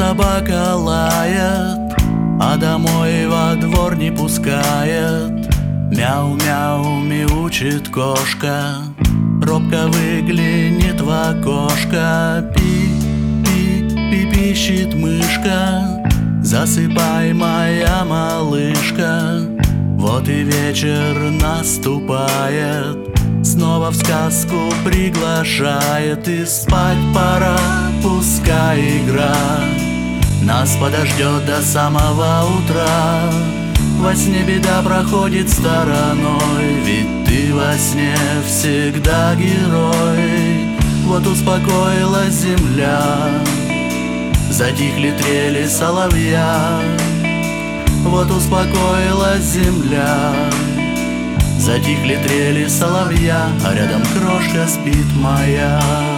собака лает, а домой во двор не пускает. Мяу-мяу мяучит кошка, робко выглянет в окошко. Пи-пи-пи пищит мышка, засыпай, моя малышка. Вот и вечер наступает, снова в сказку приглашает. И спать пора, пускай игра нас подождет до самого утра. Во сне беда проходит стороной, ведь ты во сне всегда герой. Вот успокоилась земля, затихли трели соловья. Вот успокоилась земля, затихли трели соловья, а рядом крошка спит моя.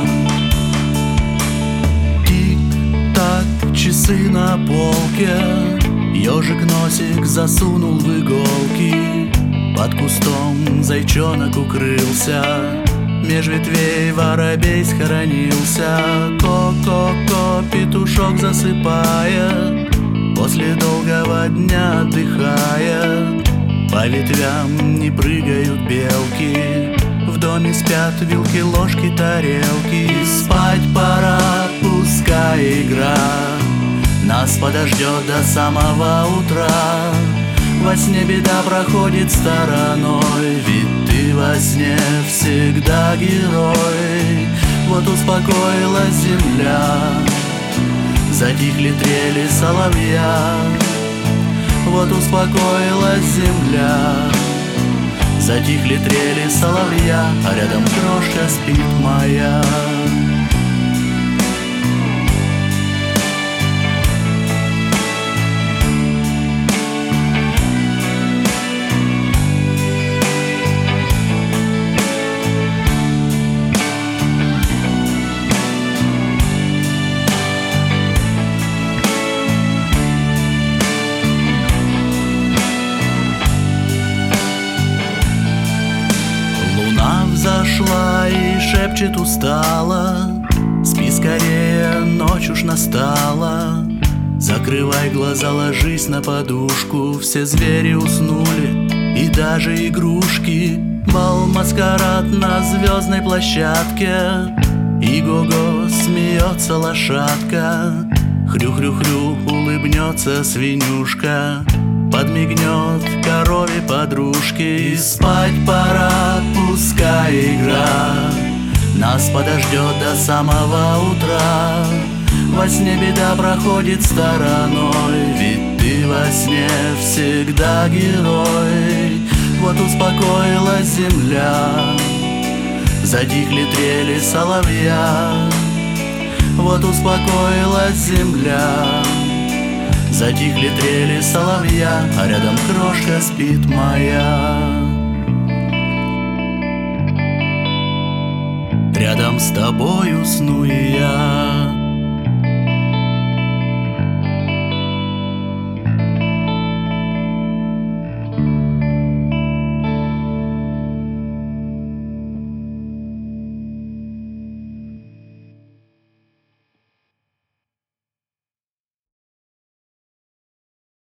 Тик-так, часы на полке, ежик носик засунул в иголки. Под кустом зайчонок укрылся, меж ветвей воробей схоронился. Ко-ко-ко, петушок засыпает, после долгого дня отдыхает. По ветвям не прыгают белки, в доме спят вилки, ложки, тарелки. Спать пора, пускай игра нас подождет до самого утра. Во сне беда проходит стороной, ведь ты во сне всегда герой. Вот успокоилась земля, затихли трели соловья. Вот успокоилась земля, затихли трели соловья, а рядом крошка спит моя. Зашла и шепчет устало: спи скорее, ночь уж настала. Закрывай глаза, ложись на подушку. Все звери уснули и даже игрушки. Бал, маскарад на звездной площадке, и го-го смеется лошадка. Хрю-хрю-хрю улыбнется свинюшка, подмигнет корове подружке. И спать пора, пускай игра нас подождет до самого утра. Во сне беда проходит стороной, ведь ты во сне всегда герой. Вот успокоилась земля, затихли трели соловья. Вот успокоилась земля, затихли трели соловья, а рядом крошка спит моя. Рядом с тобой усну и я.